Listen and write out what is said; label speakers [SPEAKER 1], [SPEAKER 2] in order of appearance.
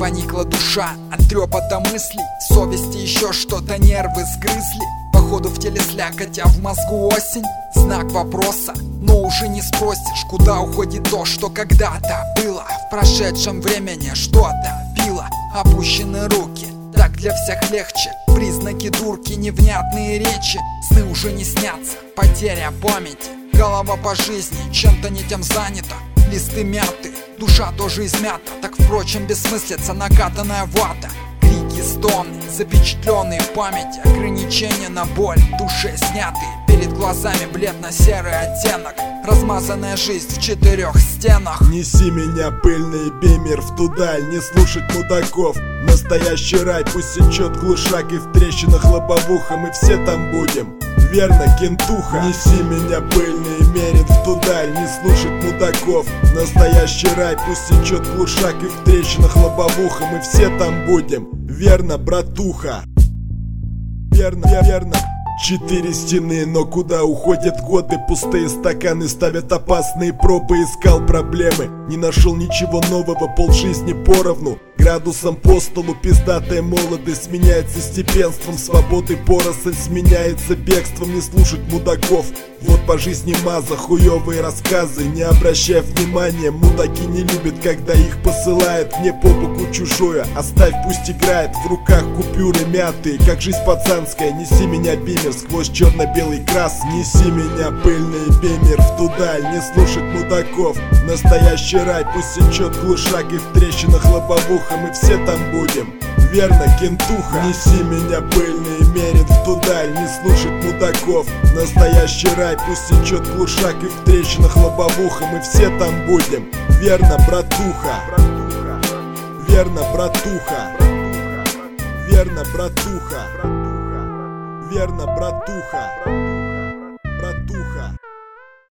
[SPEAKER 1] поникла душа от трепота мыслей, совести еще что-то нервы сгрызли. Походу в теле слякоть, а в мозгу осень. Знак вопроса, но уже не спросишь, куда уходит то, что когда-то было. В прошедшем времени что-то било, опущены руки, так для всех легче. Признаки дурки, невнятные речи, сны уже не снятся, потеря памяти. Голова по жизни чем-то не тем занята, листы мяты, душа тоже измята. Так, впрочем, бессмыслица, накатанная вата. Крики, стоны, запечатленные в памяти, ограничения на боль, в душе снятые. Перед глазами бледно-серый оттенок, размазанная жизнь в 4 стенах.
[SPEAKER 2] Неси меня, пыльный бимер, в ту даль, не слушать мудаков. Настоящий рай, пусть сечет глушак, и в трещинах лобовуха мы все там будем. Верно, кентуха. Неси меня, пыльный мерин, в ту даль, не слушать мудаков. Настоящий рай, пусть сечет глушак, и в трещинах лобовуха мы все там будем. Верно, братуха. Верно, верно. 4 стены, но куда уходят годы? Пустые стаканы ставят опасные пробы. Искал проблемы, не нашел ничего нового. Полжизни поровну, градусом по столу. Пиздатая молодость сменяется степенством, свободы поросль сменяется бегством. Не слушать мудаков, вот по жизни маза. Хуёвые рассказы, не обращай внимания. Мудаки не любят, когда их посылают. Мне по боку чужое, оставь, пусть играет. В руках купюры мятые, как жизнь пацанская. Неси меня, бимер, сквозь черно-белый крас. Неси меня, пыльный бимер, в ту даль, не слушать мудаков. Настоящий рай, пусть сечет глушак, и в трещинах лобовуха мы все там будем. Верно, кентуха. Неси меня, пыльный мерин, в ту даль, не слушать мудаков. Настоящий рай, пусть сечет глушак, и в трещинах лобовуха мы все там будем. Верно, братуха. Верно, братуха. Верно, братуха. Верно, братуха.